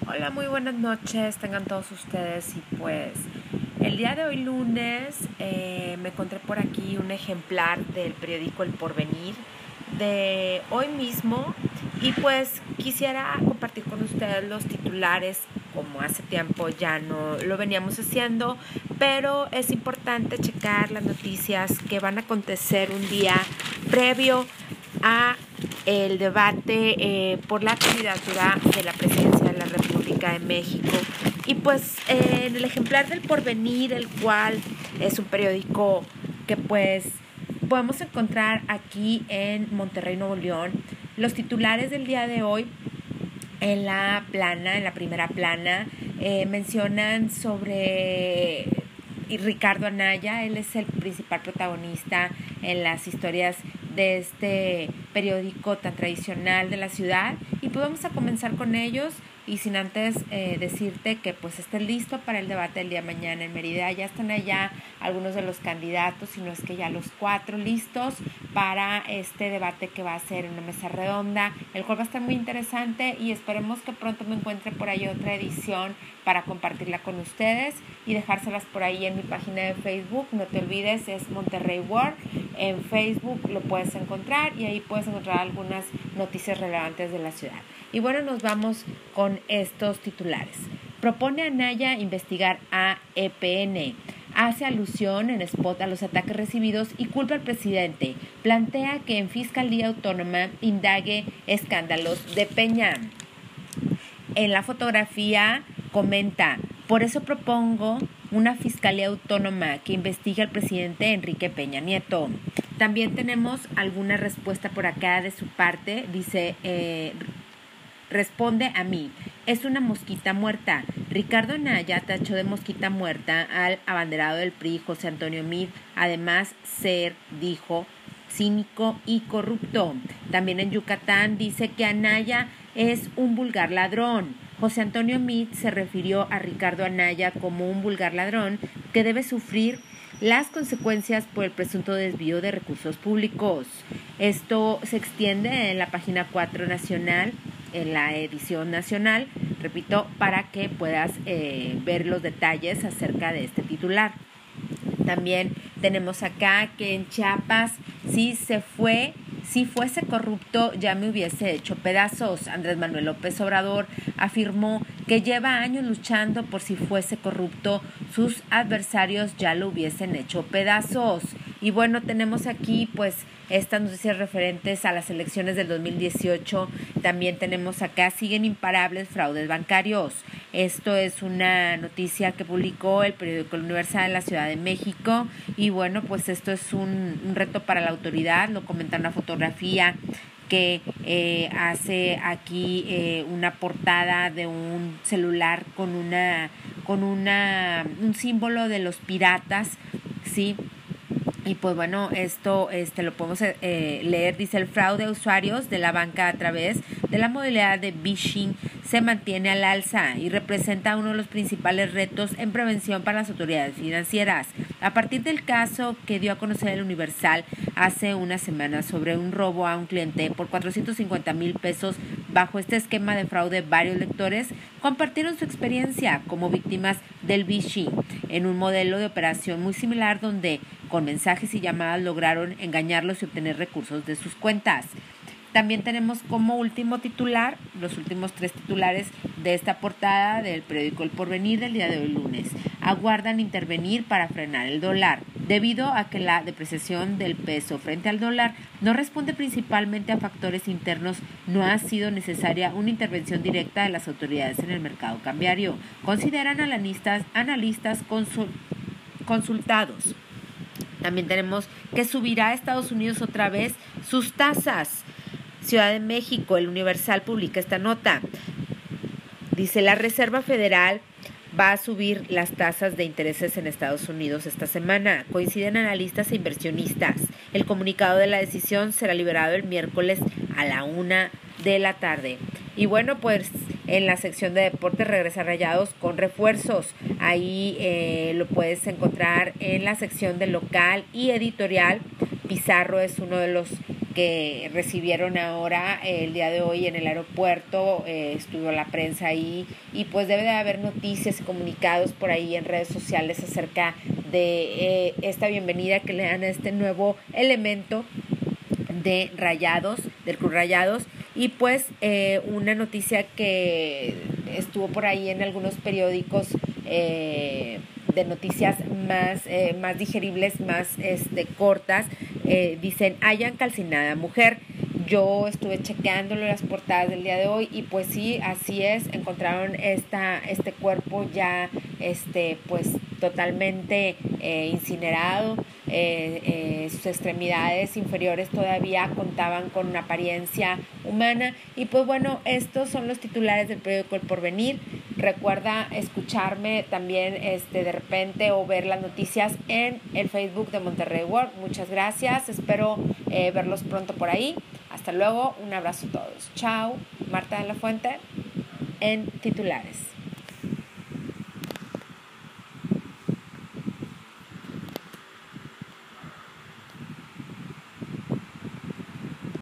Hola, muy buenas noches, tengan todos ustedes y pues el día de hoy lunes me encontré por aquí un ejemplar del periódico El Porvenir de hoy mismo y pues quisiera compartir con ustedes los titulares como hace tiempo ya no lo veníamos haciendo, pero es importante checar las noticias que van a acontecer un día previo a el debate por la candidatura de la presidencia de la República de México. Y pues en el ejemplar del Porvenir, el cual es un periódico que pues podemos encontrar aquí en Monterrey, Nuevo León, los titulares del día de hoy en la primera plana, mencionan sobre Ricardo Anaya. Él es el principal protagonista en las historias de este periódico tan tradicional de la ciudad y pues vamos a comenzar con ellos y sin antes decirte que pues estés listo para el debate del día de mañana en Mérida. Ya están allá algunos de los candidatos, si no es que ya los 4 listos para este debate que va a ser en una mesa redonda, el cual va a estar muy interesante y esperemos que pronto me encuentre por ahí otra edición para compartirla con ustedes y dejárselas por ahí en mi página de Facebook. No te olvides, es Monterrey World. En Facebook lo puedes encontrar y ahí puedes encontrar algunas noticias relevantes de la ciudad. Y bueno, nos vamos con estos titulares. Propone Anaya investigar a EPN. Hace alusión en spot a los ataques recibidos y culpa al presidente. Plantea que en Fiscalía Autónoma indague escándalos de Peña. En la fotografía comenta: por eso propongo una Fiscalía Autónoma que investigue al presidente Enrique Peña Nieto. También tenemos alguna respuesta por acá de su parte. Dice, responde a mí, es una mosquita muerta. Ricardo Anaya tachó de mosquita muerta al abanderado del PRI, José Antonio Meade, además ser, dijo, cínico y corrupto. También en Yucatán dice que Anaya es un vulgar ladrón. José Antonio Meade se refirió a Ricardo Anaya como un vulgar ladrón que debe sufrir las consecuencias por el presunto desvío de recursos públicos. Esto se extiende en la página 4 nacional, en la edición nacional, repito, para que puedas ver los detalles acerca de este titular. También tenemos acá que en Chiapas, si fuese corrupto ya me hubiese hecho pedazos. Andrés Manuel López Obrador afirmó que lleva años luchando por si fuese corrupto, sus adversarios ya lo hubiesen hecho pedazos. Y bueno, tenemos aquí pues estas noticias referentes a las elecciones del 2018. También tenemos acá, siguen imparables fraudes bancarios. Esto es una noticia que publicó el periódico El Universal en la Ciudad de México. Y bueno, pues esto es un reto para la autoridad. Lo comenta una fotografía que hace aquí una portada de un celular con un símbolo de los piratas, ¿sí? Y pues bueno, esto lo podemos leer. Dice: el fraude a usuarios de la banca a través de la modalidad de phishing se mantiene al alza y representa uno de los principales retos en prevención para las autoridades financieras. A partir del caso que dio a conocer el Universal hace una semana sobre un robo a un cliente por 450,000 pesos bajo este esquema de fraude, varios lectores compartieron su experiencia como víctimas del phishing en un modelo de operación muy similar donde con mensajes y llamadas lograron engañarlos y obtener recursos de sus cuentas. También tenemos como último titular, los últimos 3 titulares de esta portada del periódico El Porvenir del día de hoy lunes. Aguardan intervenir para frenar el dólar. Debido a que la depreciación del peso frente al dólar no responde principalmente a factores internos, no ha sido necesaria una intervención directa de las autoridades en el mercado cambiario, consideran analistas consultados. También tenemos que subirá a Estados Unidos otra vez sus tasas. Ciudad de México, El Universal publica esta nota. Dice: la Reserva Federal va a subir las tasas de intereses en Estados Unidos esta semana. Coinciden analistas e inversionistas. El comunicado de la decisión será liberado el miércoles a la 1 de la tarde. Y bueno, pues en la sección de deportes regresa Rayados con refuerzos. Ahí lo puedes encontrar en la sección de local y editorial. Pizarro es uno de los que recibieron ahora el día de hoy en el aeropuerto. Estuvo la prensa ahí y pues debe de haber noticias y comunicados por ahí en redes sociales acerca de esta bienvenida que le dan a este nuevo elemento de Rayados, del Club Rayados. Y pues una noticia que estuvo por ahí en algunos periódicos de noticias más digeribles, más cortas, dicen: hayan calcinada mujer. Yo estuve checándolo en las portadas del día de hoy y pues sí, así es, encontraron este cuerpo ya pues totalmente incinerado. Sus extremidades inferiores todavía contaban con una apariencia humana. Y pues bueno, estos son los titulares del periódico El Porvenir. Recuerda escucharme también de repente o ver las noticias en el Facebook de Monterrey World. Muchas gracias, espero verlos pronto por ahí. Hasta luego, un abrazo a todos. Chao, Marta de la Fuente en titulares.